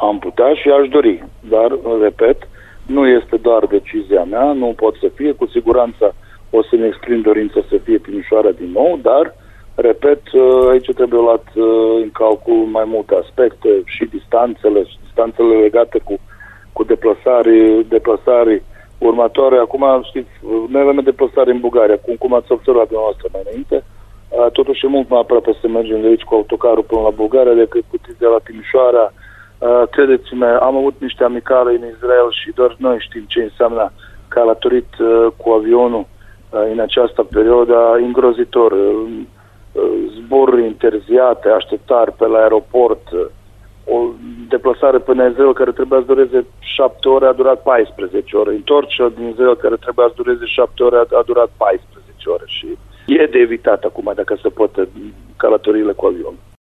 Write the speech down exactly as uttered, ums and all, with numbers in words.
am putea și aș dori, dar, repet, nu este doar decizia mea, nu pot să fie, cu siguranță o să-mi exprim dorința să fie Timișoara din nou, dar, repet, aici trebuie luat în calcul mai multe aspecte, și distanțele, și distanțele legate cu, cu deplasare, deplasare următoare. Acum, știți, noi avem deplasare în Bulgaria, cum, cum ați observat dumneavoastră mai înainte, totuși e mult mai aproape să mergem de aici cu autocarul până la Bulgaria decât puteți de la Timișoara. Credeți-mă, am avut niște amicale în Israel și doar noi știm ce înseamnă călătorit cu avionul în această perioadă, îngrozitor. Zboruri interziate, așteptari pe la aeroport, o deplasare până în Israel care trebuia să dureze șapte ore a durat paisprezece ore, întorcerea din Israel care trebuia să dureze șapte ore a durat paisprezece ore și e de evitat acum dacă se poate călătorile cu avion.